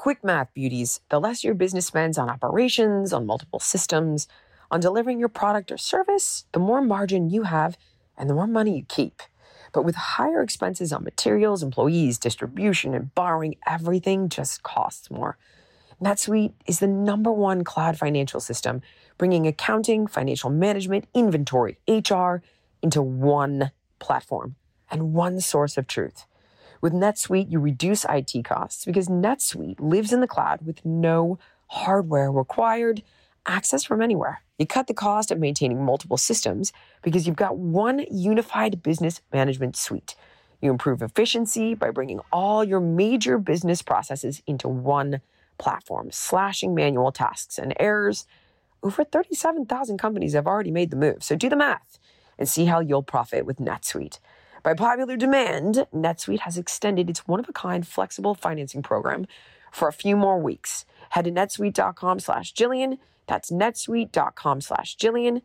quick math, beauties. The less your business spends on operations, on multiple systems, on delivering your product or service, the more margin you have and the more money you keep. But with higher expenses on materials, employees, distribution, and borrowing, everything just costs more. NetSuite is the #1 cloud financial system, bringing accounting, financial management, inventory, HR into one platform and one source of truth. With NetSuite, you reduce IT costs because NetSuite lives in the cloud with no hardware required, access from anywhere. You cut the cost of maintaining multiple systems because you've got one unified business management suite. You improve efficiency by bringing all your major business processes into one platform, slashing manual tasks and errors. Over 37,000 companies have already made the move, so do the math and see how you'll profit with NetSuite. By popular demand, NetSuite has extended its one-of-a-kind flexible financing program for a few more weeks. Head to netsuite.com/Jillian. That's netsuite.com/Jillian.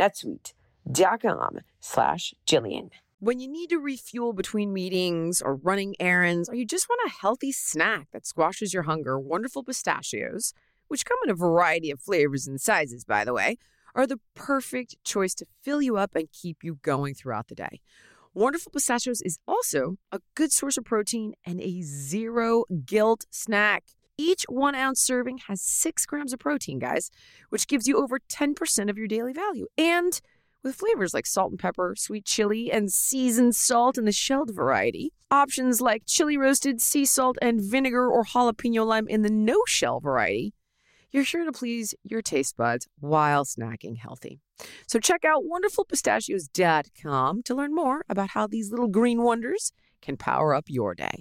netsuite.com/Jillian. When you need to refuel between meetings or running errands, or you just want a healthy snack that squashes your hunger, Wonderful Pistachios, which come in a variety of flavors and sizes, by the way, are the perfect choice to fill you up and keep you going throughout the day. Wonderful Pistachios is also a good source of protein and a zero-guilt snack. Each 1-ounce serving has 6 grams of protein, guys, which gives you over 10% of your daily value. And with flavors like salt and pepper, sweet chili, and seasoned salt in the shelled variety. Options like chili roasted, sea salt, and vinegar or jalapeno lime in the no-shell variety. You're sure to please your taste buds while snacking healthy. So check out wonderfulpistachios.com to learn more about how these little green wonders can power up your day.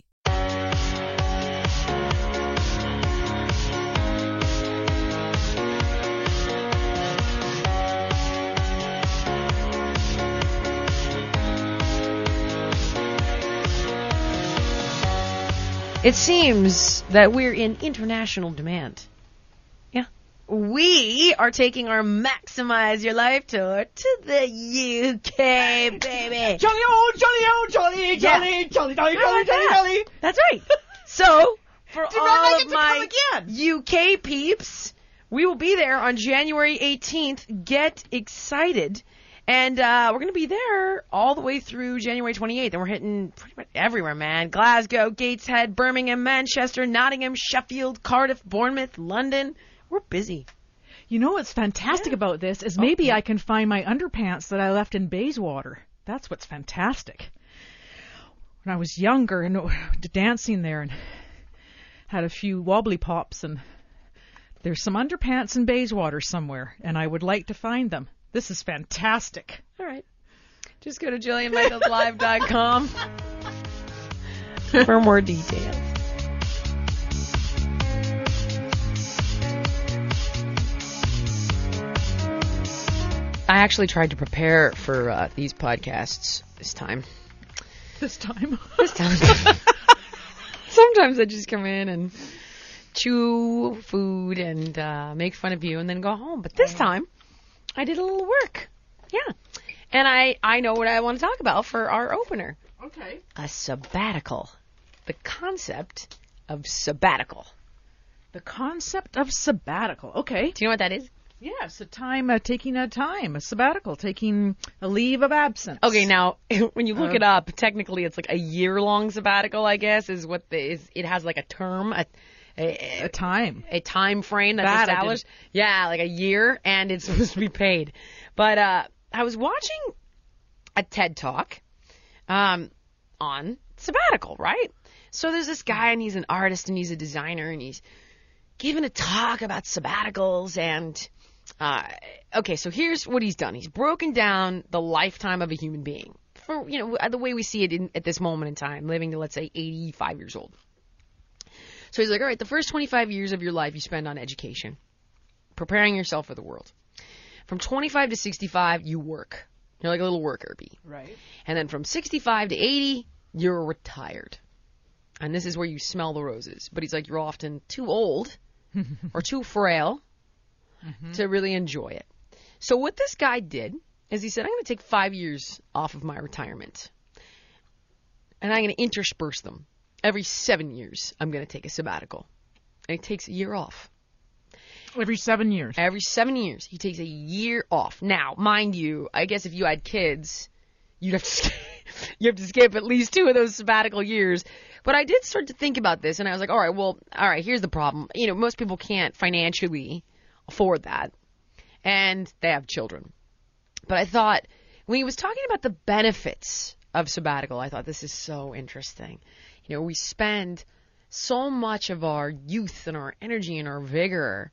It seems that we're in international demand. Yeah. We are taking our Maximize Your Life tour to the UK, baby. Jolly, oh, jolly, oh, jolly, jolly, Yeah. jolly, jolly, jolly, jolly, jolly. That's right. So, for Did all not like of it to my come again. UK peeps, we will be there on January 18th. Get excited. And we're going to be there all the way through January 28th. And we're hitting pretty much everywhere, man. Glasgow, Gateshead, Birmingham, Manchester, Nottingham, Sheffield, Cardiff, Bournemouth, London. We're busy. You know what's fantastic about this is maybe I can find my underpants that I left in Bayswater. That's what's fantastic. When I was younger and dancing there and had a few wobbly pops, and there's some underpants in Bayswater somewhere, and I would like to find them. This is fantastic. All right. Just go to JillianMichaelsLive.com for more details. I actually tried to prepare for these podcasts this time. This time. Sometimes I just come in and chew food and make fun of you and then go home. But this time, I did a little work. Yeah. And I know what I want to talk about for our opener. Okay. A sabbatical. The concept of sabbatical. The concept of sabbatical. Okay. Do you know what that is? Yes, a time, taking a time, a sabbatical, taking a leave of absence. Okay, now, when you look it up, technically it's like a year-long sabbatical, I guess, is what it has like a term, a time. A time frame that's established. Yeah, like a year, and it's supposed to be paid. But I was watching a TED Talk on sabbatical, right? So there's this guy, and he's an artist, and he's a designer, and he's giving a talk about sabbaticals, and okay, so here's what he's done. He's broken down the lifetime of a human being for, the way we see it at this moment in time, living to, let's say, 85 years old. So he's like, all right, the first 25 years of your life you spend on education, preparing yourself for the world. From 25 to 65, you work. You're like a little worker bee. Right. And then from 65 to 80, you're retired. And this is where you smell the roses. But he's like, you're often too old or too frail to really enjoy it. So what this guy did is he said, I'm going to take 5 years off of my retirement. And I'm going to intersperse them. Every 7 years, I'm going to take a sabbatical. and he takes a year off. Every 7 years. Every 7 years, he takes a year off. Now, mind you, I guess if you had kids, you'd have to skip at least 2 of those sabbatical years. But I did start to think about this, and I was like, all right, here's the problem. You know, most people can't financially afford that, and they have children. But I thought, when he was talking about the benefits of sabbatical, I thought, this is so interesting. You know, we spend so much of our youth and our energy and our vigor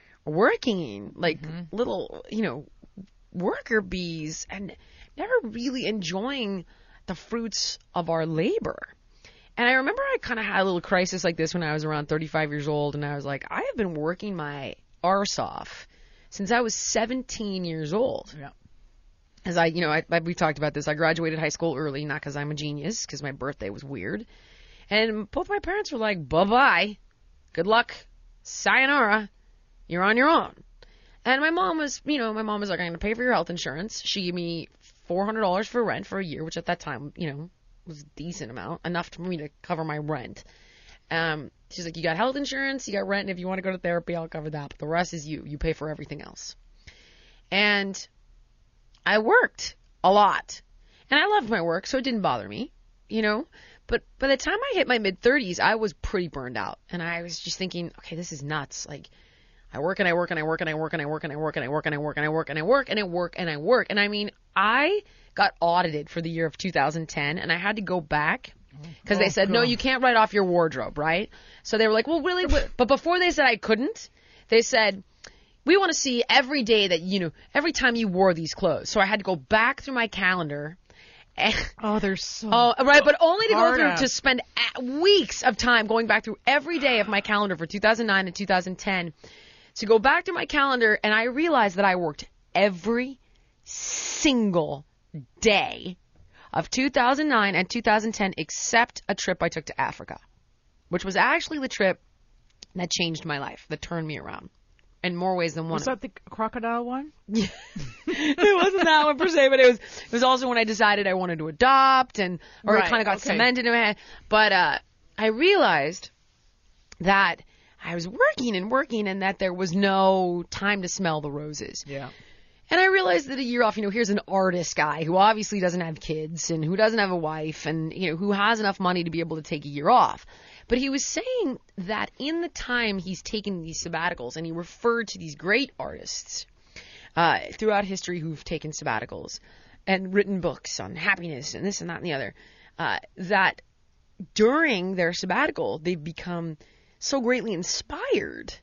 working like little, you know, worker bees and never really enjoying the fruits of our labor. And I remember I kind of had a little crisis like this when I was around 35 years old, and I was like, I have been working my arse off since I was 17 years old. Yeah. As we've talked about this, I graduated high school early, not because I'm a genius, because my birthday was weird. And both my parents were like, bye-bye, good luck, sayonara, you're on your own. And my mom was like, I'm going to pay for your health insurance. She gave me $400 for rent for a year, which at that time, was a decent amount, enough for me to cover my rent. She's like, you got health insurance, you got rent, and if you want to go to therapy, I'll cover that. But the rest is you. You pay for everything else. And I worked a lot. And I loved my work, so it didn't bother me, But by the time I hit my mid-30s, I was pretty burned out. And I was just thinking, okay, this is nuts. Like, I work and I work and I work and I work and I work and I work and I work and I work and I work and I work and I work and I work. And I mean, I got audited for the year of 2010, and I had to go back because they said, no, you can't write off your wardrobe, right? So they were like, well, really? But before they said I couldn't, they said, we want to see every day that, every time you wore these clothes. So I had to go back through my calendar. They're so right, but only to go through hard to spend weeks of time going back through every day of my calendar for 2009 and 2010 to go back to my calendar, and I realized that I worked every single day of 2009 and 2010 except a trip I took to Africa, which was actually the trip that changed my life, that turned me around in more ways than one. Was that the crocodile one? It wasn't that one per se, but it was also when I decided I wanted to adopt, it kind of got cemented in my head. But I realized that I was working and that there was no time to smell the roses. Yeah. And I realized that a year off, here's an artist guy who obviously doesn't have kids and who doesn't have a wife and, who has enough money to be able to take a year off. But he was saying that in the time he's taken these sabbaticals, and he referred to these great artists throughout history who've taken sabbaticals and written books on happiness and this and that and the other, that during their sabbatical, they've become so greatly inspired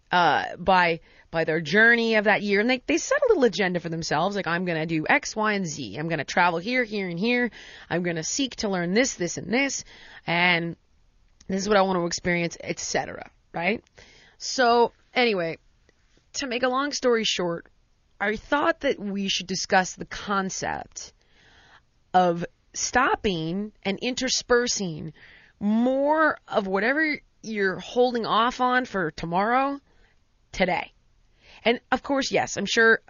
by their journey of that year. And they set a little agenda for themselves, like, I'm going to do X, Y, and Z. I'm going to travel here, here, and here. I'm going to seek to learn this, this, and this. And this is what I want to experience, etc. Right? So, anyway, to make a long story short, I thought that we should discuss the concept of stopping and interspersing more of whatever you're holding off on for tomorrow, today. And, of course, yes, I'm sure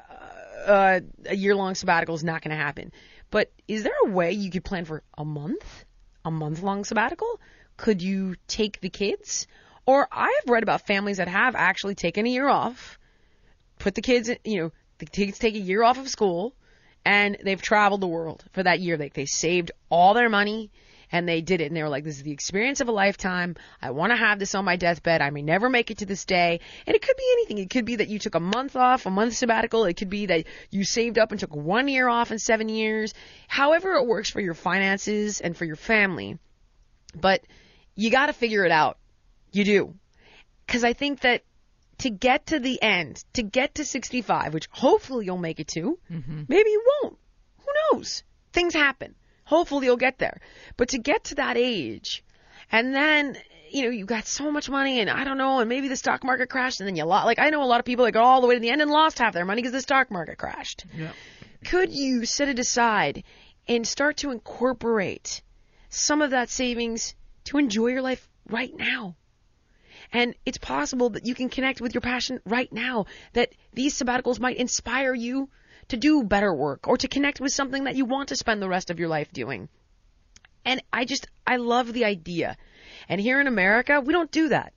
a year-long sabbatical is not going to happen. But is there a way you could plan for a month-long sabbatical? Could you take the kids? Or I have read about families that have actually taken a year off, put the kids, the kids take a year off of school, and they've traveled the world for that year. Like, they saved all their money, and they did it. And they were like, this is the experience of a lifetime. I want to have this on my deathbed. I may never make it to this day. And it could be anything. It could be that you took a month off, a month sabbatical. It could be that you saved up and took 1 year off in 7 years. However it works for your finances and for your family. But you got to figure it out. You do. Because I think that to get to the end, to get to 65, which hopefully you'll make it to, maybe you won't. Who knows? Things happen. Hopefully you'll get there. But to get to that age, and then, you got so much money, and I don't know, and maybe the stock market crashed, and then you lost. Like, I know a lot of people that got all the way to the end and lost half their money because the stock market crashed. Yeah. Could you set it aside and start to incorporate some of that savings to enjoy your life right now? And it's possible that you can connect with your passion right now, that these sabbaticals might inspire you to do better work or to connect with something that you want to spend the rest of your life doing. And I love the idea. And here in America, we don't do that.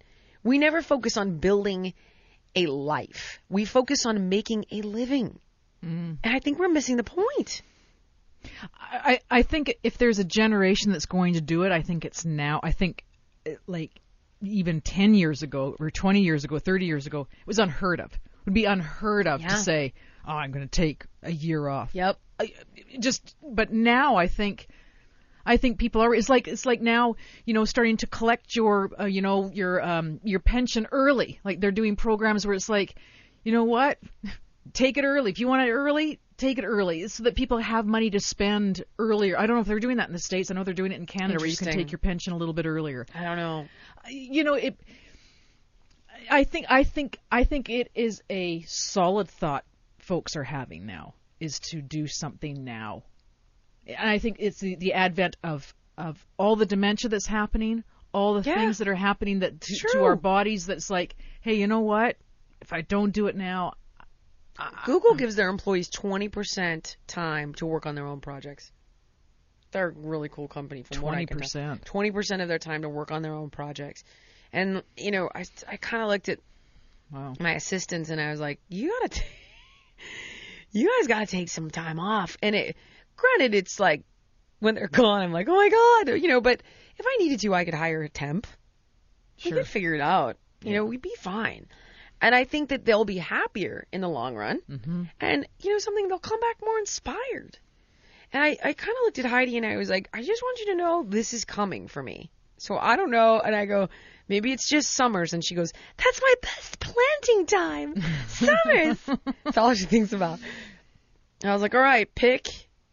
We never focus on building a life. We focus on making a living. And I think we're missing the point. I think if there's a generation that's going to do it, I think it's now. I think like even 10 years ago or 20 years ago, 30 years ago, it was unheard of. It would be unheard of to say, oh, I'm going to take a year off. Yep. But now I think people are. It's like now, starting to collect your pension early. Like they're doing programs where it's like, you know what, take it early. If you want it early, take it early, so that people have money to spend earlier. I don't know if they're doing that in the States. I know they're doing it in Canada, where you can take your pension a little bit earlier. I don't know. I think it is a solid thought folks are having now, is to do something now. And I think it's the advent of all the dementia that's happening, all the things that are happening to our bodies. That's like, hey, you know what? If I don't do it now, Google gives their employees 20% time to work on their own projects. They're a really cool company. From 20%. 20% of their time to work on their own projects. And I kind of looked at my assistants and I was like, you guys gotta take some time off. And granted, it's like when they're gone, I'm like, oh my God, but if I needed to, I could hire a temp. We could figure it out. We'd be fine. And I think that they'll be happier in the long run. Mm-hmm. And, they'll come back more inspired. And I kind of looked at Heidi and I was like, I just want you to know this is coming for me. So I don't know. And I go, maybe it's just summers. And she goes, that's my best planting time. Summers. That's all she thinks about. And I was like, all right, pick,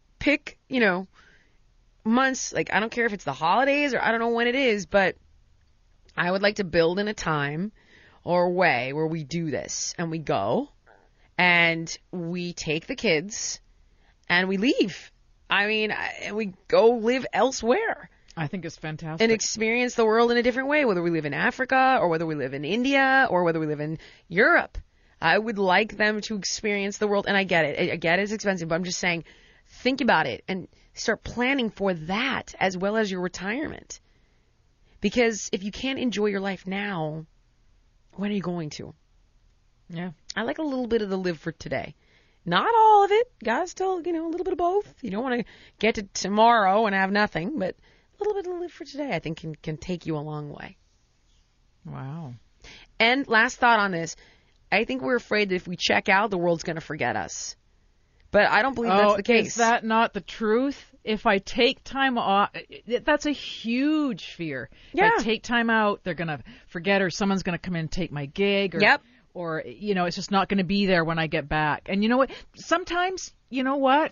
months. Like, I don't care if it's the holidays or I don't know when it is, but I would like to build in a time or way where we do this and we go and we take the kids and we leave. And we go live elsewhere. I think it's fantastic. And experience the world in a different way, whether we live in Africa or whether we live in India or whether we live in Europe. I would like them to experience the world. And I get it. I get it's expensive, but I'm just saying, think about it and start planning for that as well as your retirement. Because if you can't enjoy your life now, when are you going to? Yeah. I like a little bit of the live for today. Not all of it. Gotta still, a little bit of both. You don't want to get to tomorrow and have nothing, but a little bit of the live for today I think can take you a long way. Wow. And last thought on this. I think we're afraid that if we check out, the world's going to forget us. But I don't believe that's the case. Is that not the truth? If I take time off, that's a huge fear. Yeah. If I take time out, they're going to forget, or someone's going to come in and take my gig. Or, yep. Or, it's just not going to be there when I get back. And you know what? Sometimes, it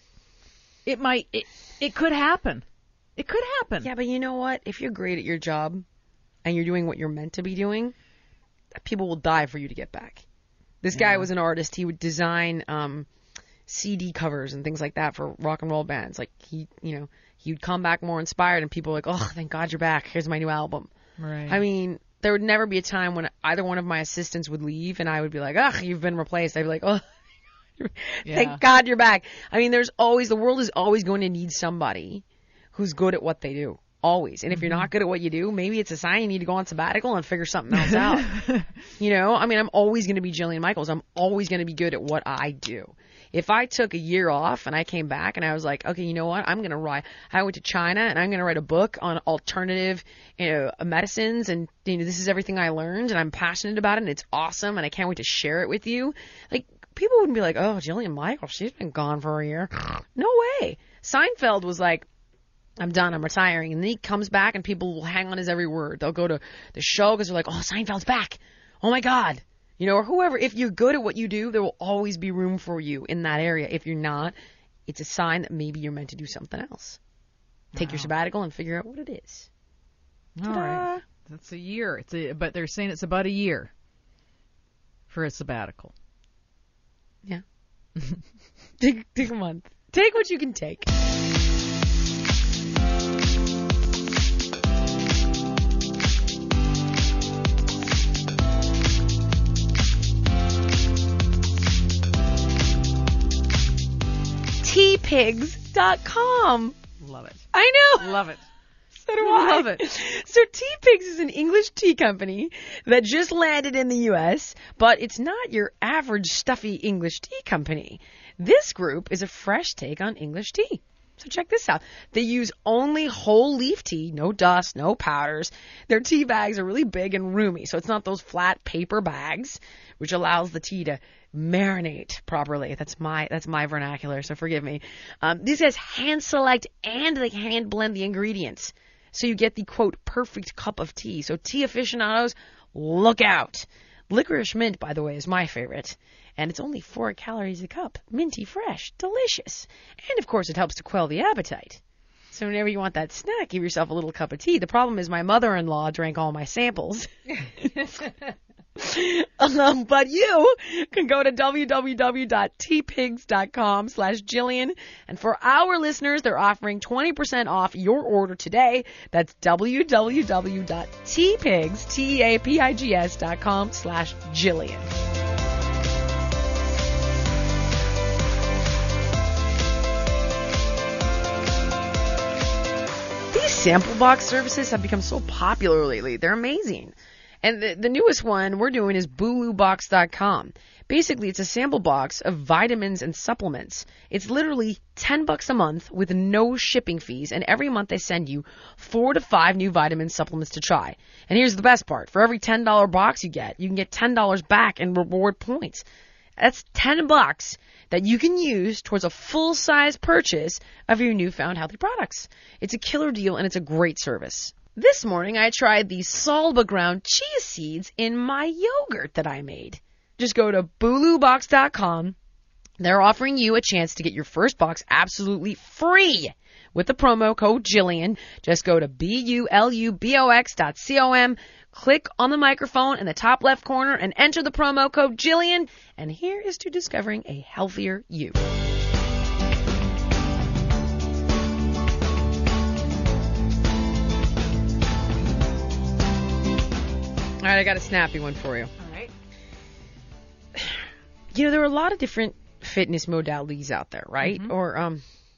could happen. It could happen. Yeah, but you know what? If you're great at your job and you're doing what you're meant to be doing, people will die for you to get back. This guy was an artist. He would design CD covers and things like that for rock and roll bands. Like he'd come back more inspired, and people were like, oh, thank God you're back. Here's my new album. Right. There would never be a time when either one of my assistants would leave and I would be like, ugh, you've been replaced. I'd be like, oh, thank God you're back. The world is always going to need somebody who's good at what they do. Always. And if you're not good at what you do, maybe it's a sign you need to go on sabbatical and figure something else out. I'm always going to be Jillian Michaels. I'm always going to be good at what I do. If I took a year off and I came back and I was like, okay, you know what? I'm going to write. I went to China and I'm going to write a book on alternative, medicines, and this is everything I learned and I'm passionate about it and it's awesome and I can't wait to share it with you. Like, people wouldn't be like, oh, Jillian Michaels, she's been gone for a year. No way. Seinfeld was like, I'm done, I'm retiring. And then he comes back and people will hang on his every word. They'll go to the show because they're like, oh, Seinfeld's back. Oh my God. Or whoever. If you're good at what you do, there will always be room for you in that area. If you're not, it's a sign that maybe you're meant to do something else. Take your sabbatical and figure out what it is. All right. That's a year. But they're saying it's about a year for a sabbatical. Yeah. Take a month. Take what you can take. Tpigs.com. Love it. I know. Love it. So do I. Love it. So Teapigs is an English tea company that just landed in the U.S., but it's not your average stuffy English tea company. This group is a fresh take on English tea. So check this out. They use only whole leaf tea, no dust, no powders. Their tea bags are really big and roomy, so it's not those flat paper bags, which allows the tea to marinate properly. That's my vernacular, so forgive me. This has hand select and they hand blend the ingredients. So you get the, quote, perfect cup of tea. So tea aficionados, look out. Licorice mint, by the way, is my favorite. And it's only 4 calories a cup. Minty fresh. Delicious. And, of course, it helps to quell the appetite. So whenever you want that snack, give yourself a little cup of tea. The problem is my mother-in-law drank all my samples. But you can go to www.teapigs.com/Jillian. And for our listeners, they're offering 20% off your order today. That's www.teapigs.com/Jillian. These sample box services have become so popular lately. They're amazing. And the newest one we're doing is BuluBox.com. Basically, it's a sample box of vitamins and supplements. It's literally $10 a month with no shipping fees, and every month they send you 4 to 5 new vitamin supplements to try. And here's the best part. For every $10 box you can get $10 back in reward points. That's $10 that you can use towards a full-size purchase of your newfound healthy products. It's a killer deal, and it's a great service. This morning, I tried the Salba ground chia seeds in my yogurt that I made. Just go to BuluBox.com. They're offering you a chance to get your first box absolutely free with the promo code Jillian. Just go to BuluBox.com, click on the microphone in the top left corner, and enter the promo code Jillian. And here is to discovering a healthier you. All right, I got a snappy one for you. All right. You know, there are a lot of different fitness modalities out there, right? Mm-hmm. Or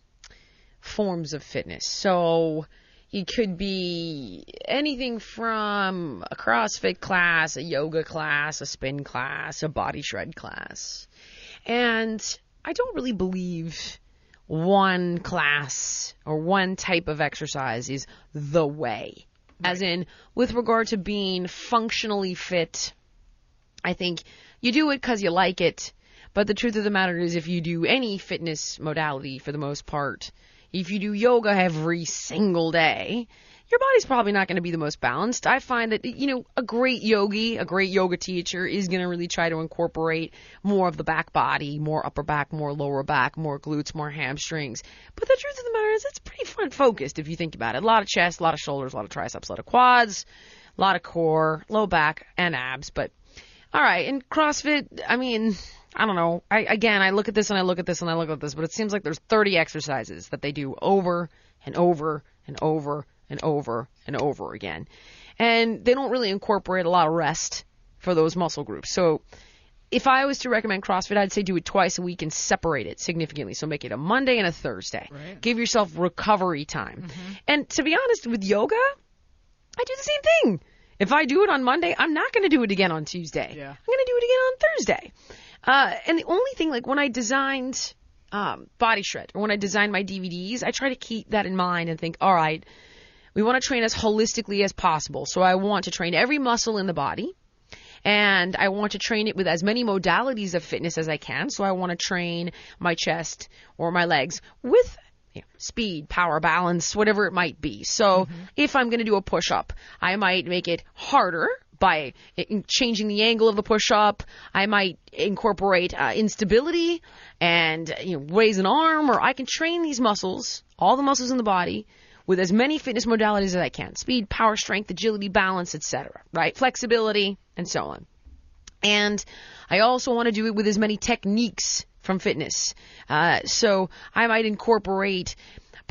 forms of fitness. So it could be anything from a CrossFit class, a yoga class, a spin class, a body shred class. And I don't really believe one class or one type of exercise is the way. As in, with regard to being functionally fit, I think you do it because you like it. But the truth of the matter is, if you do any fitness modality, for the most part, if you do yoga every single day, your body's probably not going to be the most balanced. I find that, you know, a great yogi, a great yoga teacher is going to really try to incorporate more of the back body, more upper back, more lower back, more glutes, more hamstrings. But the truth of the matter is, it's pretty front focused if you think about it. A lot of chest, a lot of shoulders, a lot of triceps, a lot of quads, a lot of core, low back, and abs. But all right, in CrossFit, I mean, I don't know. I look at this and I look at this and I look at this, but it seems like there's 30 exercises that they do over and over and over and over and over again. And they don't really incorporate a lot of rest for those muscle groups. So if I was to recommend CrossFit, I'd say do it twice a week and separate it significantly. So make it a Monday and a Thursday. Right. Give yourself recovery time. Mm-hmm. And to be honest, with yoga, I do the same thing. If I do it on Monday, I'm not going to do it again on Tuesday. Yeah. I'm going to do it again on Thursday. And the only thing, like when I designed Body Shred or when I designed my DVDs, I try to keep that in mind and think, all right, we want to train as holistically as possible. So I want to train every muscle in the body, and I want to train it with as many modalities of fitness as I can. So I want to train my chest or my legs with speed, power, balance, whatever it might be. So if I'm going to do a push-up, I might make it harder by changing the angle of the push-up. I might incorporate instability and raise an arm, or I can train these muscles, all the muscles in the body, with as many fitness modalities as I can. Speed, power, strength, agility, balance, etc. Right? Flexibility, and so on. And I also want to do it with as many techniques from fitness. So I might incorporate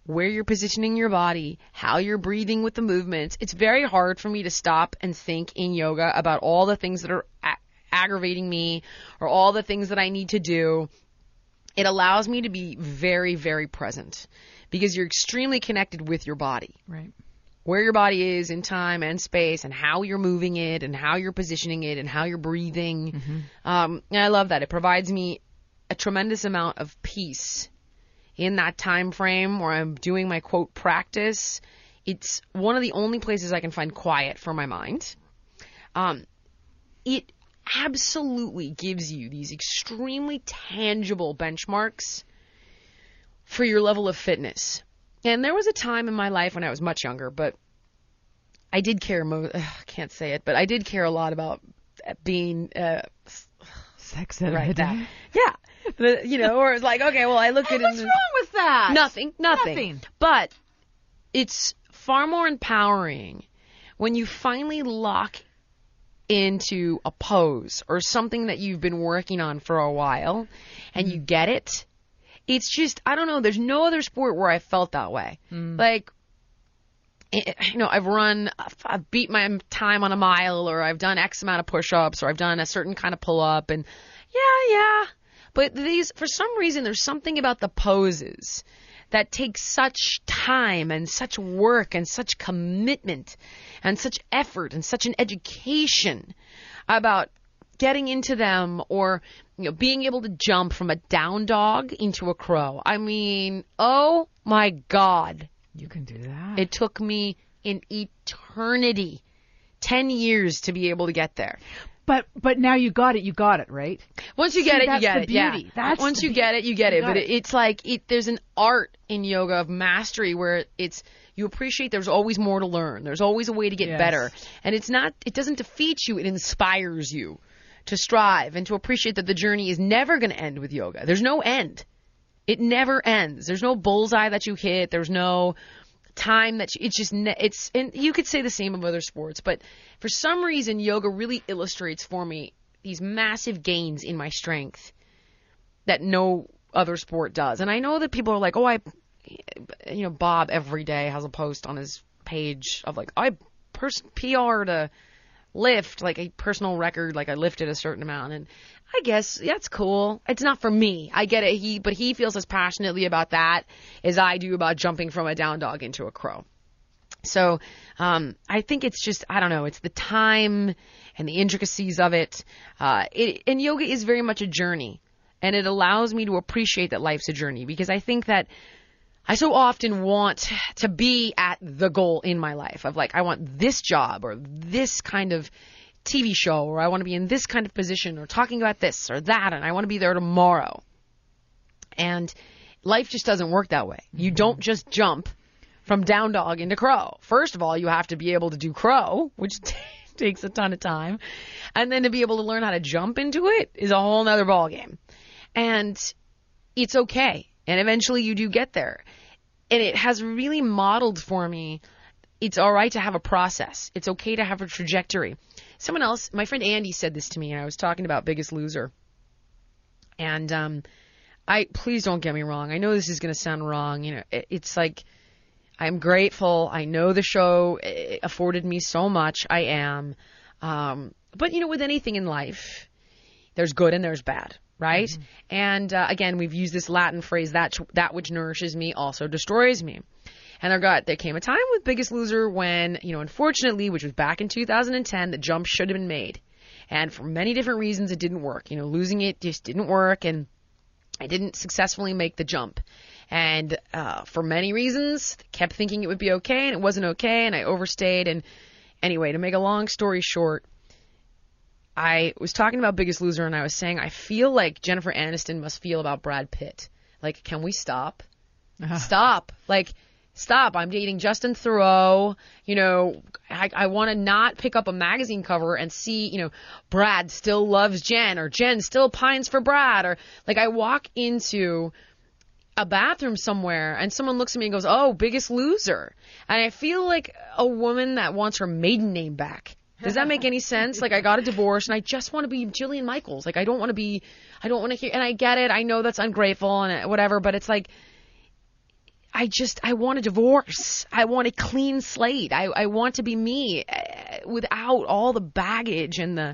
where you're positioning your body, how you're breathing with the movements. It's very hard for me to stop and think in yoga about all the things that are aggravating me or all the things that I need to do. It allows me to be very, very present because you're extremely connected with your body. Right. Where your body is in time and space and how you're moving it and how you're positioning it and how you're breathing. And I love that. It provides me a tremendous amount of peace in that time frame where I'm doing my quote practice. It's one of the only places I can find quiet for my mind. It absolutely gives you these extremely tangible benchmarks for your level of fitness. And there was a time in my life when I was much younger, but I did care, I can't say it, but I did care a lot about being, sex ed. Right, that. Yeah. You know, or it's like, okay, well, I look at it. What's wrong with that? Nothing. But it's far more empowering when you finally lock into a pose or something that you've been working on for a while and you get it. It's just, I don't know, there's no other sport where I felt that way. Like, you know, I've beat my time on a mile, or I've done X amount of push-ups, or I've done a certain kind of pull-up, and yeah. But for some reason, there's something about the poses that takes such time and such work and such commitment and such effort and such an education about getting into them, or, you know, being able to jump from a down dog into a crow. I mean, oh my God. You can do that. It took me an eternity, 10 years to be able to get there. But now you got it, right? Once you get it, you get it. Beauty. Yeah. Once you get it, you get it. But it's like, there's an art in yoga of mastery where you appreciate there's always more to learn. There's always a way to get better. And it doesn't defeat you. It inspires you to strive and to appreciate that the journey is never going to end with yoga. There's no end. It never ends. There's no bullseye that you hit. There's no time that and you could say the same of other sports, but for some reason, yoga really illustrates for me these massive gains in my strength that no other sport does. And I know that people are like, Bob every day has a post on his page of like, I PR'd a lift, like a personal record, like I lifted a certain amount. And I guess that's cool. It's not for me. I get it. But he feels as passionately about that as I do about jumping from a down dog into a crow. So, I think it's just, I don't know, it's the time and the intricacies of it. And yoga is very much a journey, and it allows me to appreciate that life's a journey, because I think that I so often want to be at the goal in my life of like, I want this job or this kind of TV show, or I want to be in this kind of position or talking about this or that, and I want to be there tomorrow. And life just doesn't work that way. You don't just jump from down dog into crow. First of all, you have to be able to do crow, which takes a ton of time. And then to be able to learn how to jump into it is a whole nother ballgame. And it's okay. And eventually you do get there. And it has really modeled for me, it's all right to have a process. It's okay to have a trajectory. Someone else, my friend Andy, said this to me, and I was talking about Biggest Loser. And please don't get me wrong. I know this is going to sound wrong. You know, it's like, I'm grateful. I know the show afforded me so much. I am. But, you know, with anything in life, there's good and there's bad. Right? Mm-hmm. And again, we've used this Latin phrase, that which nourishes me also destroys me. And there came a time with Biggest Loser when, you know, unfortunately, which was back in 2010, the jump should have been made. And for many different reasons, it didn't work. You know, losing it just didn't work, and I didn't successfully make the jump. And for many reasons, kept thinking it would be okay, and it wasn't okay, and I overstayed. And anyway, to make a long story short, I was talking about Biggest Loser, and I was saying I feel like Jennifer Aniston must feel about Brad Pitt. Like, can we stop? Stop. Like, stop. I'm dating Justin Theroux. You know, I want to not pick up a magazine cover and see, you know, Brad still loves Jen, or Jen still pines for Brad. Or, like, I walk into a bathroom somewhere and someone looks at me and goes, oh, Biggest Loser. And I feel like a woman that wants her maiden name back. Does that make any sense? Like, I got a divorce and I just want to be Jillian Michaels. Like, I don't want to hear, and I get it. I know that's ungrateful and whatever, but it's like, I want a divorce. I want a clean slate. I want to be me without all the baggage and the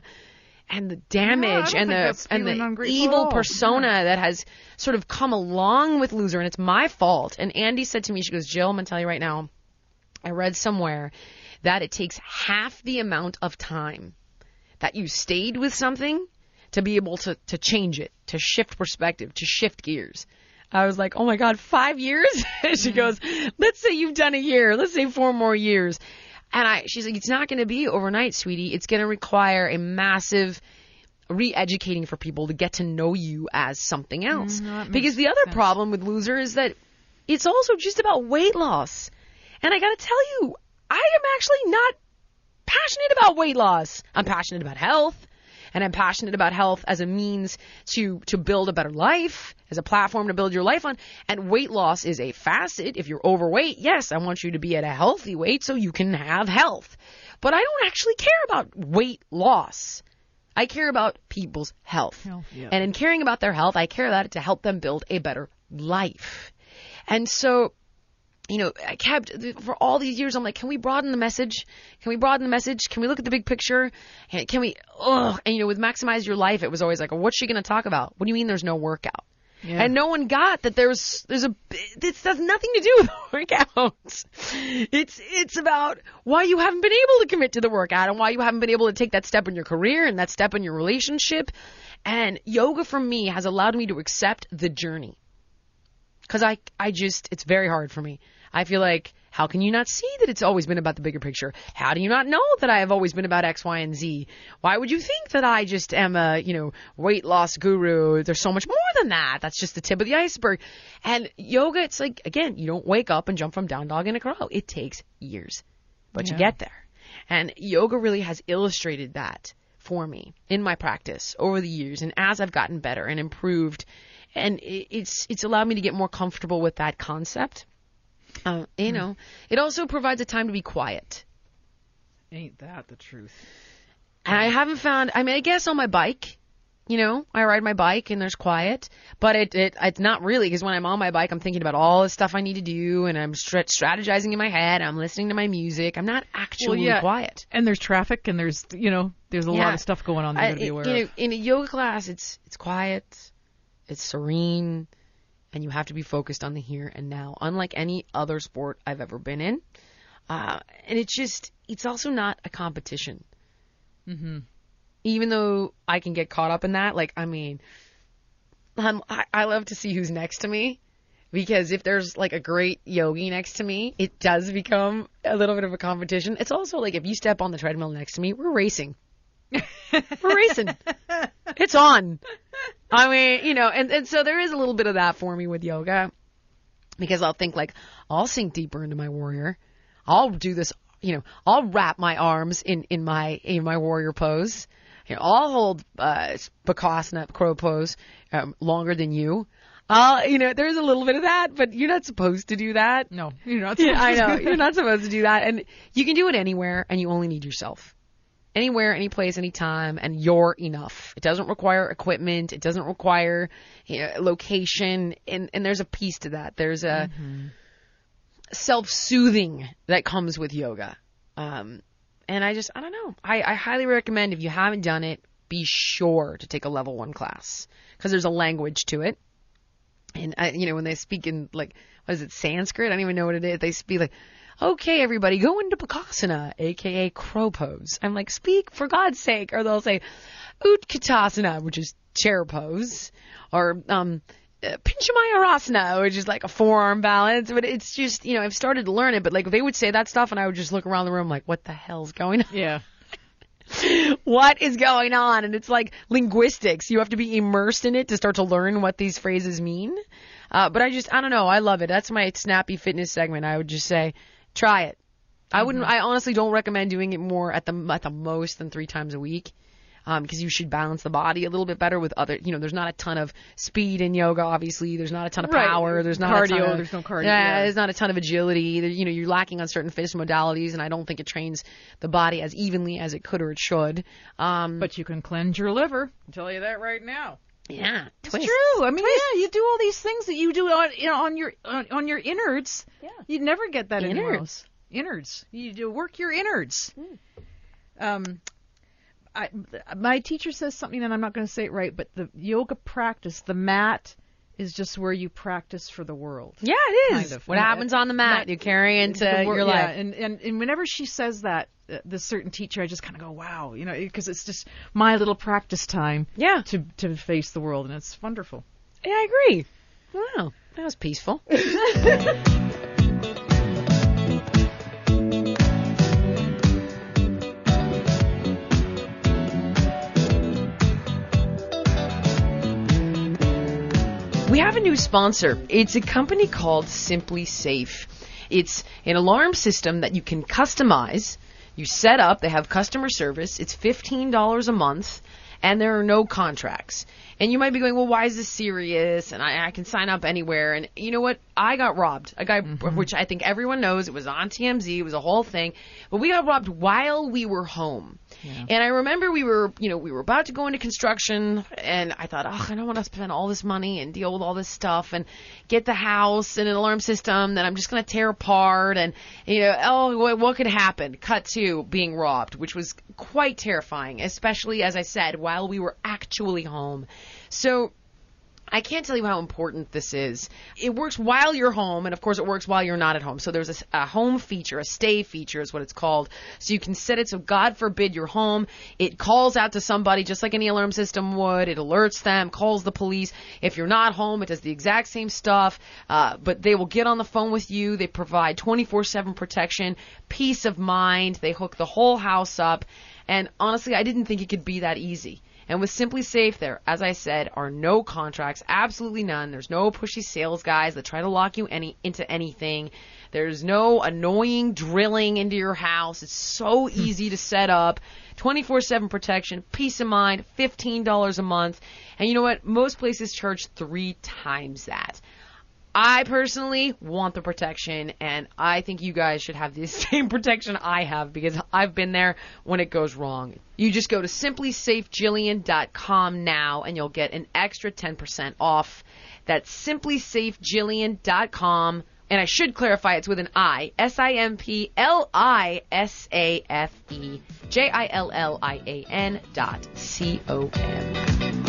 damage and the evil persona that has sort of come along with loser, and it's my fault. And Andy said to me, she goes, Jill, I'm going to tell you right now, I read somewhere that it takes half the amount of time that you stayed with something to be able to change it, to shift perspective, to shift gears. I was like, oh my God, 5 years? And she goes, let's say you've done a year. Let's say 4 more years. And she's like, it's not going to be overnight, sweetie. It's going to require a massive re-educating for people to get to know you as something else. Because the other problem with loser is that it's also just about weight loss. And I got to tell you, I am actually not passionate about weight loss. I'm passionate about health. And I'm passionate about health as a means to build a better life, as a platform to build your life on. And weight loss is a facet. If you're overweight, yes, I want you to be at a healthy weight so you can have health. But I don't actually care about weight loss. I care about people's health. Yeah. And in caring about their health, I care about it to help them build a better life. And so, you know, I kept, for all these years, I'm like, can we broaden the message? Can we broaden the message? Can we look at the big picture? Can we, and you know, with Maximize Your Life, it was always like, what's she going to talk about? What do you mean there's no workout? Yeah. And no one got that this has nothing to do with workouts. It's about why you haven't been able to commit to the workout and why you haven't been able to take that step in your career and that step in your relationship. And yoga for me has allowed me to accept the journey. Because it's very hard for me. I feel like, how can you not see that it's always been about the bigger picture? How do you not know that I have always been about X, Y, and Z? Why would you think that I just am a, weight loss guru? There's so much more than that. That's just the tip of the iceberg. And yoga, it's like, again, you don't wake up and jump from down dog in a crow. It takes years, but you get there. And yoga really has illustrated that for me in my practice over the years. And as I've gotten better and improved, and it's allowed me to get more comfortable with that concept. It also provides a time to be quiet. Ain't that the truth? And I haven't found, I guess on my bike, I ride my bike and there's quiet, but it's not really, because when I'm on my bike, I'm thinking about all the stuff I need to do and I'm strategizing in my head. I'm listening to my music. I'm not actually quiet. And there's traffic and there's a lot of stuff going on that you gotta be aware of. In a yoga class, it's quiet, it's serene, and you have to be focused on the here and now, unlike any other sport I've ever been in. And it's also not a competition. Mm-hmm. Even though I can get caught up in that, I love to see who's next to me, because if there's like a great yogi next to me, it does become a little bit of a competition. It's also like if you step on the treadmill next to me, we're racing. We're racing. It's on. And so there is a little bit of that for me with yoga, because I'll think I'll sink deeper into my warrior. I'll do this, I'll wrap my arms in my warrior pose. I'll hold Bakasana, crow pose, longer than you. There's a little bit of that, but you're not supposed to do that. No, you're not supposed to. I know. You're not supposed to do that. And you can do it anywhere, and you only need yourself. Anywhere, any place, any time, and you're enough. It doesn't require equipment. It doesn't require location. And there's a piece to that. There's a self-soothing that comes with yoga. And I don't know. I highly recommend, if you haven't done it, be sure to take a level 1 class, because there's a language to it. And when they speak in what is it, Sanskrit? I don't even know what it is. They speak like, okay, everybody, go into Bakasana, aka crow pose. I'm like, speak for God's sake. Or they'll say Utkatasana, which is chair pose, or Pinchamayurasana, which is like a forearm balance. But it's just, I've started to learn it, but they would say that stuff and I would just look around the room like, what the hell's going on? Yeah. What is going on? And it's like linguistics. You have to be immersed in it to start to learn what these phrases mean. But I don't know. I love it. That's my snappy fitness segment. I would just say, try it. I honestly don't recommend doing it more at the most than 3 times a week. Because you should balance the body a little bit better with other, there's not a ton of speed in yoga, obviously. There's not a ton of power. There's not cardio. There's no cardio. Yeah, there's not a ton of agility. You're lacking on certain fitness modalities, and I don't think it trains the body as evenly as it could or it should. But you can cleanse your liver. I'll tell you that right now. Yeah, it's true. I mean, yeah, you do all these things that you do on your innards. Yeah. You'd never get that anywhere else. Innards. You do work your innards. My teacher says something, and I'm not going to say it right, but the yoga practice, the mat, is just where you practice for the world. Yeah, it is. Kind of. What happens on the mat, you carry into your life. Yeah, and whenever she says that, this certain teacher, I just kind of go, wow, because it's just my little practice time. Yeah. To face the world, and it's wonderful. Yeah, I agree. Wow, that was peaceful. We have a new sponsor. It's a company called Simply Safe. It's an alarm system that you can customize. You set up. They have customer service. It's $15 a month, and there are no contracts. And you might be going, well, why is this serious? And I can sign up anywhere. And you know what? I got robbed. A guy, which I think everyone knows. It was on TMZ. It was a whole thing. But we got robbed while we were home. Yeah. And I remember we were about to go into construction, and I thought, I don't want to spend all this money and deal with all this stuff and get the house and an alarm system that I'm just going to tear apart. And, what could happen? Cut to being robbed, which was quite terrifying, especially, as I said, while we were actually home. So I can't tell you how important this is. It works while you're home, and of course it works while you're not at home. So there's a home feature, a stay feature is what it's called. So you can set it so God forbid you're home. It calls out to somebody just like any alarm system would. It alerts them, calls the police. If you're not home, it does the exact same stuff, but they will get on the phone with you. They provide 24/7 protection, peace of mind. They hook the whole house up. And honestly, I didn't think it could be that easy. And with Simply Safe, there, as I said, are no contracts, absolutely none. There's no pushy sales guys that try to lock you into anything. There's no annoying drilling into your house. It's so easy to set up. 24/7 protection, peace of mind, $15 a month. And you know what? Most places charge 3 times that. I personally want the protection, and I think you guys should have the same protection I have because I've been there when it goes wrong. You just go to simplysafejillian.com now, and you'll get an extra 10% off. That's simplysafejillian.com, and I should clarify it's with an I, SIMPLISAFEJILLIAN.com.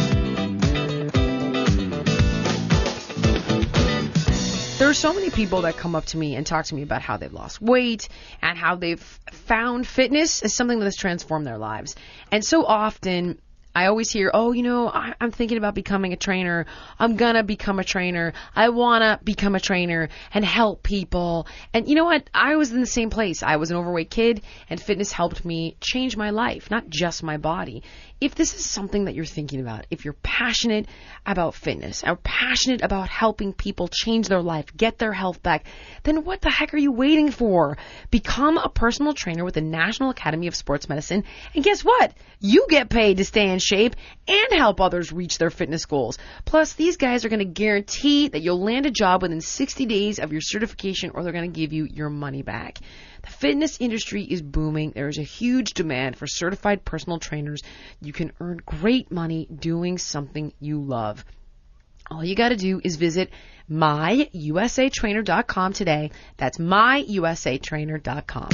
There are so many people that come up to me and talk to me about how they've lost weight and how they've found fitness as something that has transformed their lives. And so often I always hear, I'm thinking about becoming a trainer. I'm going to become a trainer. I want to become a trainer and help people. And you know what? I was in the same place. I was an overweight kid, and fitness helped me change my life, not just my body. If this is something that you're thinking about, if you're passionate about fitness, or passionate about helping people change their life, get their health back, then what the heck are you waiting for? Become a personal trainer with the National Academy of Sports Medicine, and guess what? You get paid to stay in shape and help others reach their fitness goals. Plus, these guys are going to guarantee that you'll land a job within 60 days of your certification, or they're going to give you your money back. The fitness industry is booming. There is a huge demand for certified personal trainers. You can earn great money doing something you love. All you got to do is visit myusatrainer.com today. That's myusatrainer.com.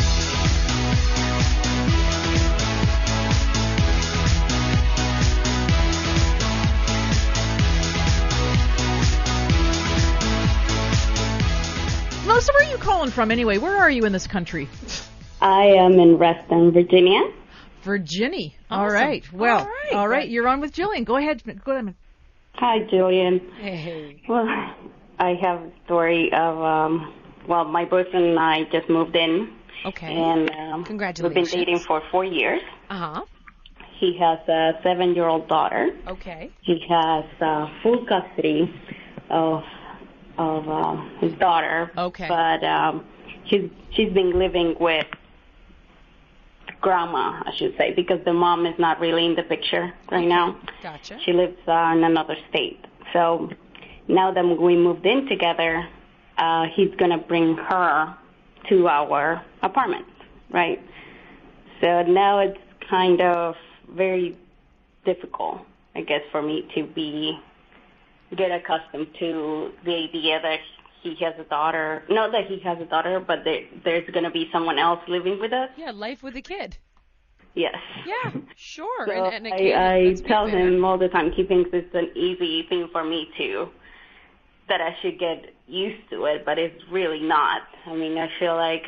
Melissa, where are you calling from anyway? Where are you in this country? I am in Reston, Virginia. Virginia. Awesome. All right. Well, all right. You're on with Jillian. Go ahead. Hi, Jillian. Hey. Well, I have a story of, my boyfriend and I just moved in. Okay. And congratulations. We've been dating for 4 years. Uh-huh. He has a 7-year-old daughter. Okay. He has full custody of his daughter. Okay. But she's been living with grandma, I should say, because the mom is not really in the picture right now. Gotcha. She lives in another state. So now that we moved in together, he's going to bring her to our apartment, right? So now it's kind of very difficult I guess, for me to get accustomed to the idea that he has a daughter. Not that he has a daughter, but there's going to be someone else living with us. Yeah, life with a kid. Yes. Yeah, sure. So and a kid, I tell fair. him all the time, he thinks it's an easy thing for me that I should get used to it, but it's really not. I mean, I feel like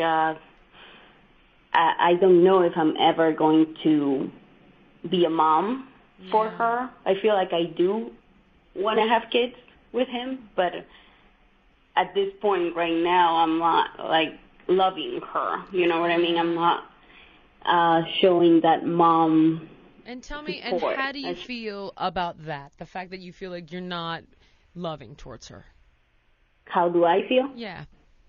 I don't know if I'm ever going to be a mom for her. I feel like I do want to have kids with him, but at this point right now, I'm not, like, loving her. You know what I mean? I'm not showing that mom. And tell me, support. and how do you feel about that? The fact that you feel like you're not loving towards her. How do I feel? Yeah.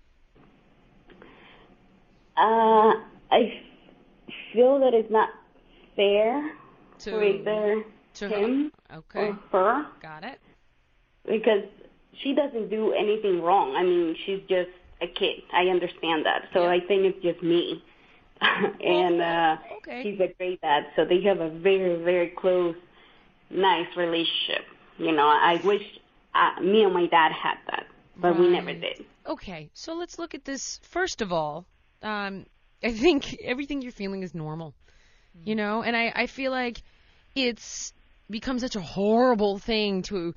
I feel that it's not fair for either him or her. Got it. Because she doesn't do anything wrong. I mean, she's just a kid. I understand that. So I think it's just me. And he's a great dad. So they have a very, very close, nice relationship. You know, I wish me and my dad had that, but we never did. Okay, so let's look at this. First of all, I think everything you're feeling is normal, you know, and I feel like it's become such a horrible thing to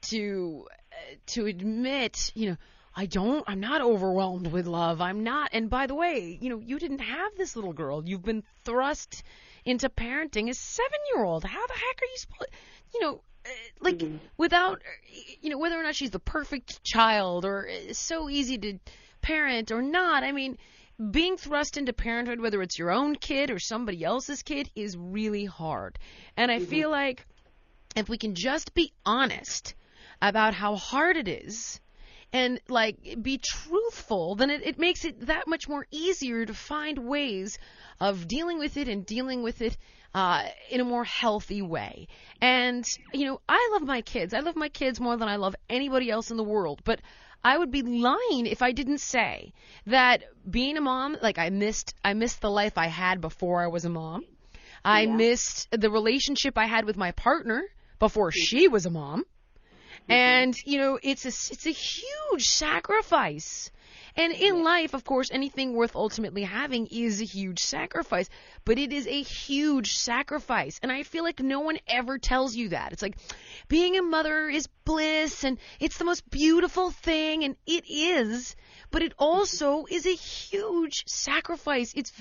admit, you know, I'm not overwhelmed with love. I'm not. And by the way, you know, you didn't have this little girl. You've been thrust into parenting a 7-year-old. How the heck are you supposed, you know, like without, you know, whether or not she's the perfect child or so easy to parent or not. I mean, being thrust into parenthood, whether it's your own kid or somebody else's kid, is really hard. And I feel like if we can just be honest about how hard it is and, like, be truthful, then it makes it that much more easier to find ways of dealing with it and dealing with it in a more healthy way. And, you know, I love my kids. I love my kids more than I love anybody else in the world. But I would be lying if I didn't say that being a mom, like, I missed the life I had before I was a mom. I missed the relationship I had with my partner before she was a mom. And, you know, it's a huge sacrifice. And in life, of course, anything worth ultimately having is a huge sacrifice. But it is a huge sacrifice. And I feel like no one ever tells you that. It's like being a mother is bliss and it's the most beautiful thing. And it is. But it also is a huge sacrifice. It's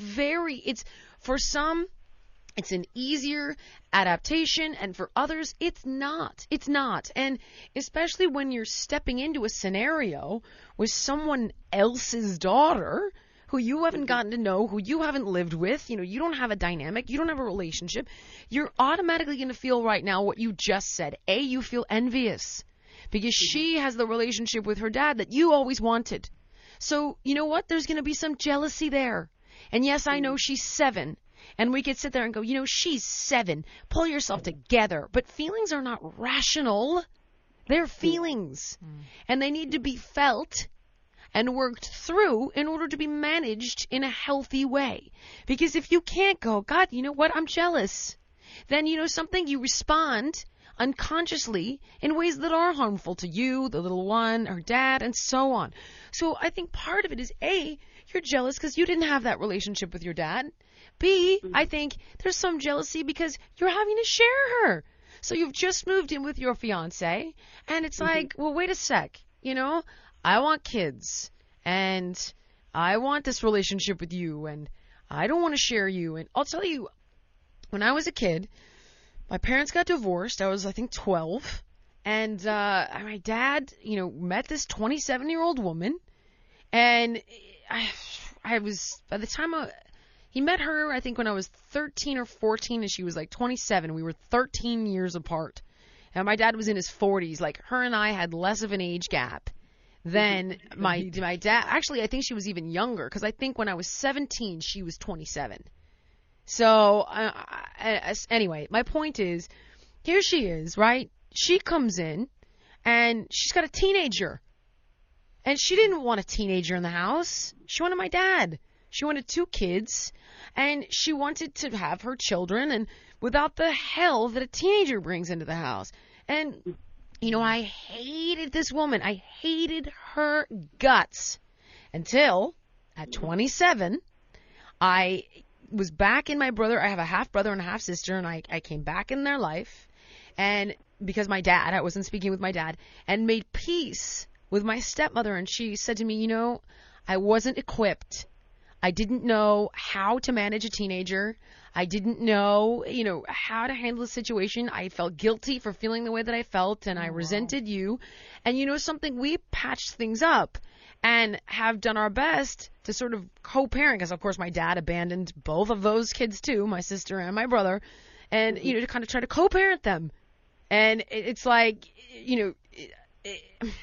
for some, it's an easier adaptation, and for others, it's not. It's not. And especially when you're stepping into a scenario with someone else's daughter who you haven't gotten to know, who you haven't lived with, you know, you don't have a dynamic, you don't have a relationship, you're automatically going to feel right now what you just said. You feel envious because she has the relationship with her dad that you always wanted. So, you know what? There's going to be some jealousy there. And yes, I know she's 7. And we could sit there and go, you know, she's 7. Pull yourself together. But feelings are not rational. They're feelings. And they need to be felt and worked through in order to be managed in a healthy way. Because if you can't go, God, you know what, I'm jealous, then, you know, something, you respond unconsciously in ways that are harmful to you, the little one, her dad, and so on. So I think part of it is, A, you're jealous because you didn't have that relationship with your dad. B, I think there's some jealousy because you're having to share her. So you've just moved in with your fiance, and it's like, well, wait a sec. You know, I want kids, and I want this relationship with you, and I don't want to share you. And I'll tell you, when I was a kid, my parents got divorced. I was, I think, 12. And my dad, you know, met this 27-year-old woman, and I was, by the time he met her, I think, when I was 13 or 14, and she was like 27. We were 13 years apart. And my dad was in his 40s. Like, her and I had less of an age gap than my dad. Actually, I think she was even younger, because I think when I was 17, she was 27. So, anyway, my point is, here she is, right? She comes in, and she's got a teenager. And she didn't want a teenager in the house. She wanted my dad. She wanted 2 kids, and she wanted to have her children, and without the hell that a teenager brings into the house. And, you know, I hated this woman. I hated her guts until at 27, I was back in my brother. I have a half brother and a half sister, and I came back in their life. And because my dad, I wasn't speaking with my dad, and made peace with my stepmother. And she said to me, you know, I wasn't equipped. I didn't know how to manage a teenager. I didn't know, you know, how to handle the situation. I felt guilty for feeling the way that I felt, and I resented you. And you know something? We patched things up and have done our best to sort of co-parent, because of course my dad abandoned both of those kids too, my sister and my brother, and, you know, to kind of try to co-parent them. And it's like, you know,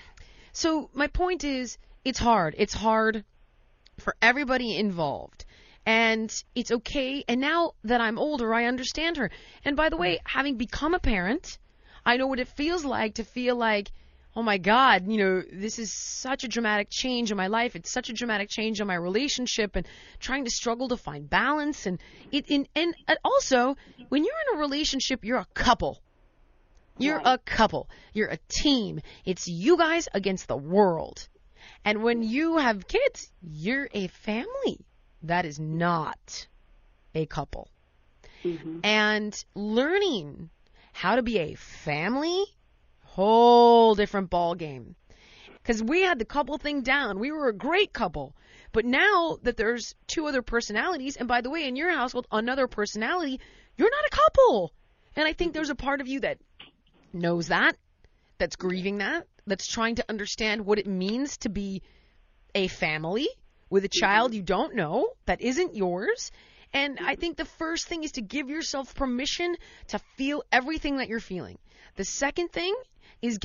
so my point is, it's hard. It's hard for everybody involved. And it's okay. And now that I'm older, I understand her. And by the way, having become a parent, I know what it feels like to feel like, oh my God, you know, this is such a dramatic change in my life. It's such a dramatic change in my relationship, and trying to struggle to find balance. And also, when you're in a relationship, you're a couple. You're a couple. You're a team. It's you guys against the world. And when you have kids, you're a family. That is not a couple. Mm-hmm. And learning how to be a family, whole different ball game. Because we had the couple thing down. We were a great couple. But now that there's two other personalities, and by the way, in your household, another personality, you're not a couple. And I think there's a part of you that knows that, that's grieving that, that's trying to understand what it means to be a family with a child you don't know, that isn't yours. And I think the first thing is to give yourself permission to feel everything that you're feeling. The second thing is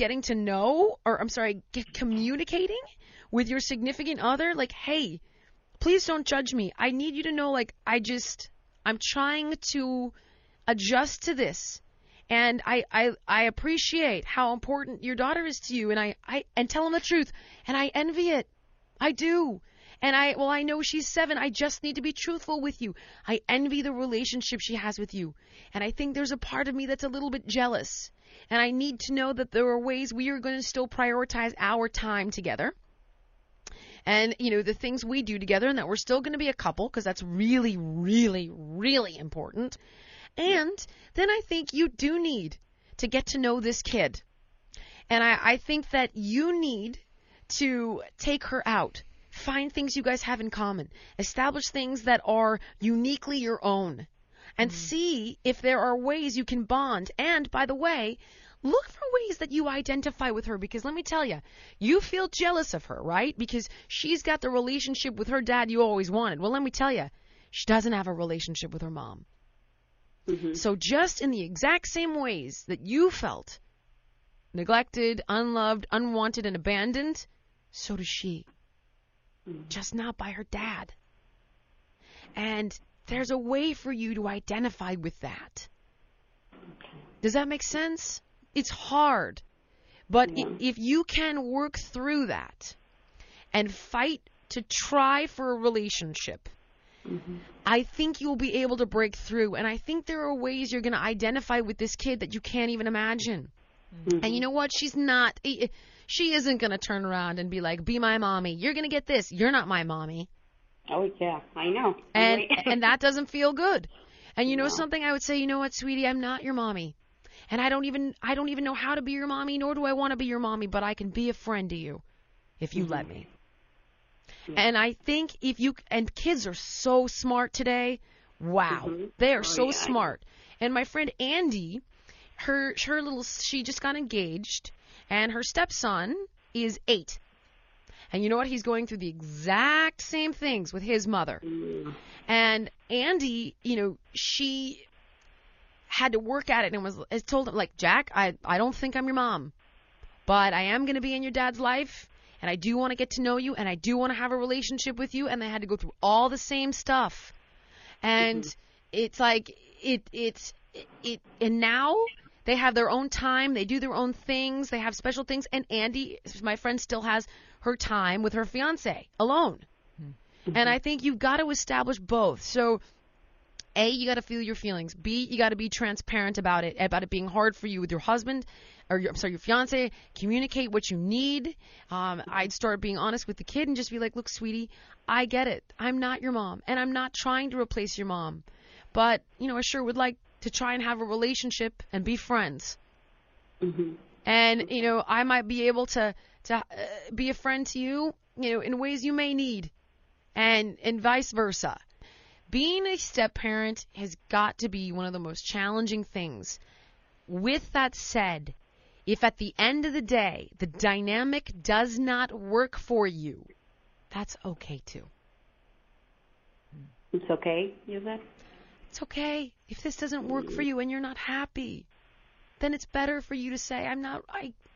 communicating with your significant other, like, hey, please don't judge me. I need you to know, like, I'm trying to adjust to this. And I appreciate how important your daughter is to you, and and tell them the truth. And I envy it. I do. And I know she's 7. I just need to be truthful with you. I envy the relationship she has with you. And I think there's a part of me that's a little bit jealous. And I need to know that there are ways we are going to still prioritize our time together. And, you know, the things we do together, and that we're still going to be a couple, because that's really, really, really important. And then I think you do need to get to know this kid. And I think that you need to take her out, find things you guys have in common, establish things that are uniquely your own, and see if there are ways you can bond. And, by the way, look for ways that you identify with her, because let me tell you, you feel jealous of her, right? Because she's got the relationship with her dad you always wanted. Well, let me tell you, she doesn't have a relationship with her mom. Mm-hmm. So just in the exact same ways that you felt neglected, unloved, unwanted, and abandoned, so does she. Mm-hmm. Just not by her dad. And there's a way for you to identify with that. Okay. Does that make sense? It's hard. But if you can work through that and fight to try for a relationship, I think you'll be able to break through. And I think there are ways you're going to identify with this kid that you can't even imagine. Mm-hmm. And you know what? She isn't going to turn around and be like, be my mommy. You're going to get this. You're not my mommy. Oh, yeah, I know. And that doesn't feel good. And you know something? I would say, you know what, sweetie, I'm not your mommy. And I don't even know how to be your mommy, nor do I want to be your mommy, but I can be a friend to you if you let me. Yeah. And I think and kids are so smart today. Wow. Mm-hmm. They are so smart. And my friend Andy, she just got engaged, and her stepson is 8. And you know what? He's going through the exact same things with his mother. Mm. And Andy, you know, she had to work at it and told him, like, Jack, I don't think I'm your mom, but I am going to be in your dad's life. And I do want to get to know you, and I do want to have a relationship with you. And they had to go through all the same stuff. And it's like, and now they have their own time. They do their own things. They have special things. And Andy, my friend, still has her time with her fiance alone. Mm-hmm. And I think you've got to establish both. So A, you got to feel your feelings. B, you got to be transparent about it being hard for you with your husband, or your fiance. Communicate what you need. I'd start being honest with the kid and just be like, look, sweetie, I get it. I'm not your mom, and I'm not trying to replace your mom. But, I sure would like to try and have a relationship and be friends. Mm-hmm. And, I might be able to be a friend to you, in ways you may need, and vice versa. Being a step-parent has got to be one of the most challenging things. With that said, if at the end of the day the dynamic does not work for you, that's okay too. It's okay, you said? It's okay. If this doesn't work for you and you're not happy, then it's better for you to say, I'm not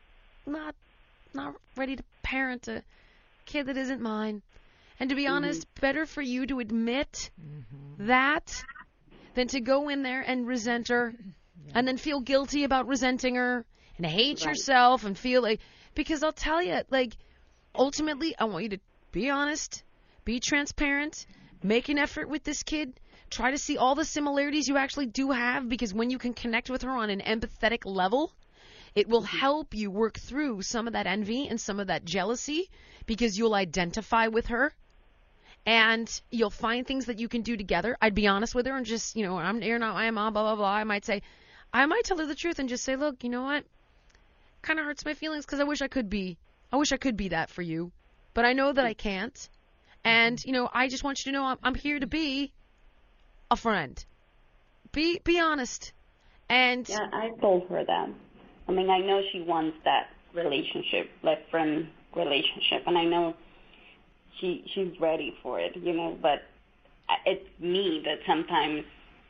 ready to parent a kid that isn't mine. And to be honest, better for you to admit that than to go in there and resent her and then feel guilty about resenting her and hate yourself and feel like, because I'll tell you, ultimately, I want you to be honest, be transparent, make an effort with this kid, try to see all the similarities you actually do have, because when you can connect with her on an empathetic level, it will help you work through some of that envy and some of that jealousy, because you'll identify with her. And you'll find things that you can do together. I'd be honest with her and just, you're not my mom, blah, blah, blah. I might tell her the truth and just say, look, you know what? Kind of hurts my feelings because I wish I could be that for you. But I know that I can't. And, I just want you to know I'm here to be a friend. Be honest. And yeah, I told her that. I mean, I know she wants that relationship, like friend relationship. And I know she's ready for it, but it's me that sometimes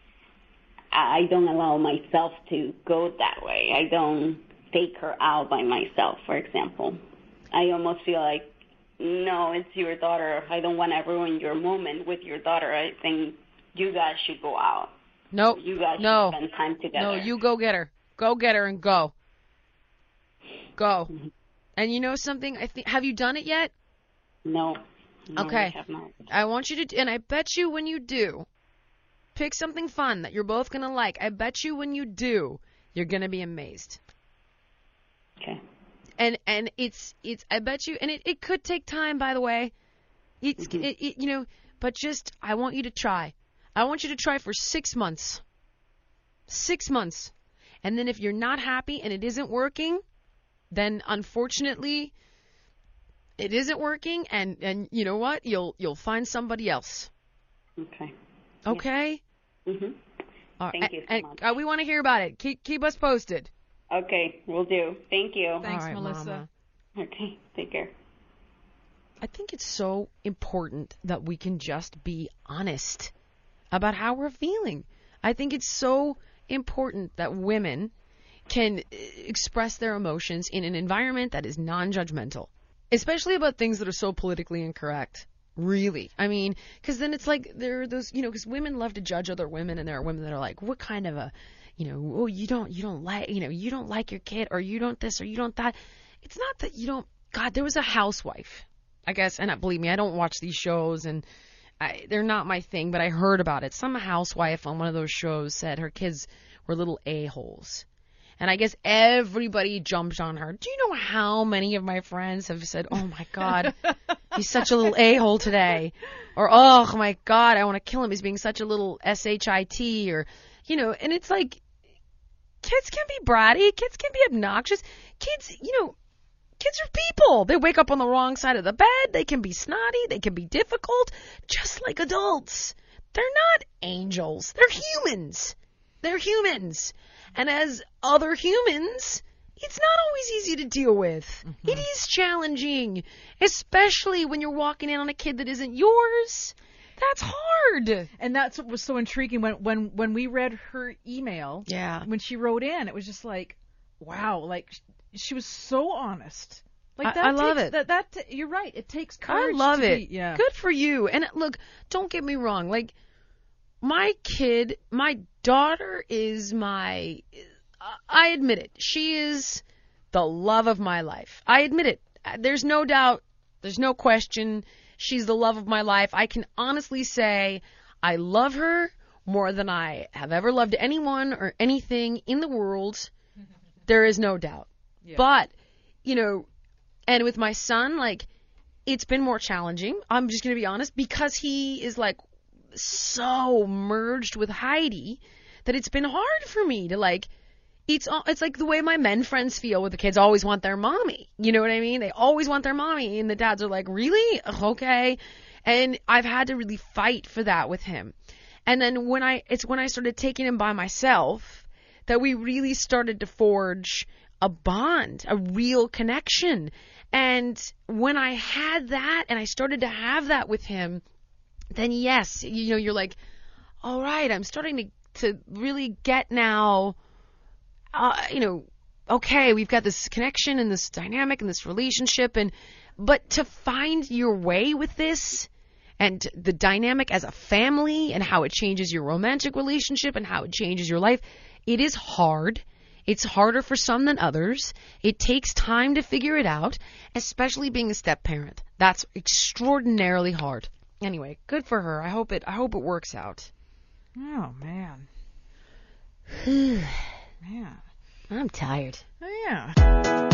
I don't allow myself to go that way. I don't take her out by myself, for example. I almost feel like, no, it's your daughter. I don't want to ruin your moment with your daughter. I think you guys should go out. Nope. You guys should spend time together. No, you go get her. Go get her and go. Go. And you know something? Have you done it yet? No. Okay. I have not. I want you to, and I bet you when you do, pick something fun that you're both going to like. I bet you when you do, you're going to be amazed. Okay. And it's I bet you, and it could take time, by the way. It's but just I want you to try. I want you to try for 6 months. 6 months. And then if you're not happy and it isn't working, then unfortunately it isn't working, and you know what? You'll find somebody else. Okay. Okay? Yeah. Mhm. Thank you so much. We want to hear about it. Keep us posted. Okay, will do. Thank you. Thanks, All right, Melissa. Mama. Okay, take care. I think it's so important that we can just be honest about how we're feeling. I think it's so important that women can express their emotions in an environment that is non-judgmental, especially about things that are so politically incorrect. Really. I mean, because then it's like there are those, because women love to judge other women, and there are women that are like, what kind of a, oh, you don't like, you don't like your kid, or you don't this, or you don't that. It's not that you don't. God, there was a housewife, I guess, and believe me, I don't watch these shows, and they're not my thing, but I heard about it. Some housewife on one of those shows said her kids were little a-holes. And I guess everybody jumped on her. Do you know how many of my friends have said, oh, my God, he's such a little a-hole today? Or, oh, my God, I want to kill him. He's being such a little shit. Or, and it's like, kids can be bratty. Kids can be obnoxious. Kids, kids are people. They wake up on the wrong side of the bed. They can be snotty. They can be difficult, just like adults. They're not angels. They're humans. They're humans. And as other humans, it's not always easy to deal with. Mm-hmm. It is challenging, especially when you're walking in on a kid that isn't yours. That's hard. And that's what was so intriguing when we read her email. Yeah. When she wrote in, it was just like, wow, like she was so honest. Like that I love it. That you're right. It takes courage. I love to it. Be, yeah. Good for you. And look, don't get me wrong. Like, my daughter is I admit it. She is the love of my life. I admit it. There's no doubt. There's no question. She's the love of my life. I can honestly say I love her more than I have ever loved anyone or anything in the world. There is no doubt. Yeah. But, you know, and with my son, like, it's been more challenging. I'm just going to be honest, because he is, like, so merged with Heidi that it's been hard for me to, like, it's like the way my men friends feel with the kids always want their mommy. You know what I mean? They always want their mommy, and the dads are like, really? Okay. And I've had to really fight for that with him. And then when I started taking him by myself that we really started to forge a bond, a real connection. And when I had that and I started to have that with him, then yes, you know, you're like, all right, I'm starting to really get now, you know, okay, we've got this connection and this dynamic and this relationship, but to find your way with this and the dynamic as a family and how it changes your romantic relationship and how it changes your life, it is hard. It's harder for some than others. It takes time to figure it out, especially being a step-parent. That's extraordinarily hard. Anyway, good for her. I hope it works out. Oh, man. Man. I'm tired. Oh, yeah.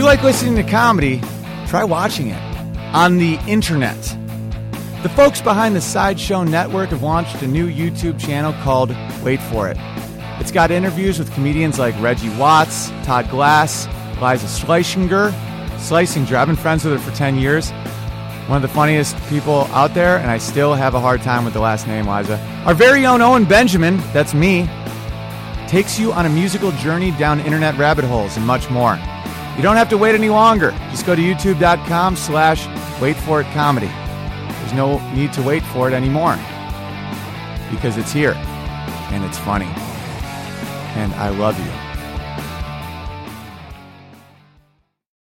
like listening to comedy, try watching it on the internet. The folks behind the Sideshow Network have launched a new YouTube channel called Wait For It. It's got interviews with comedians like Reggie Watts, Todd Glass, Liza Schlesinger. I've been friends with her for 10 years. One of the funniest people out there, and I still have a hard time with the last name, Liza. Our very own Owen Benjamin, that's me, takes you on a musical journey down internet rabbit holes and much more. You don't have to wait any longer. Just go to youtube.com/waitforitcomedy. There's no need to wait for it anymore because it's here and it's funny. And I love you.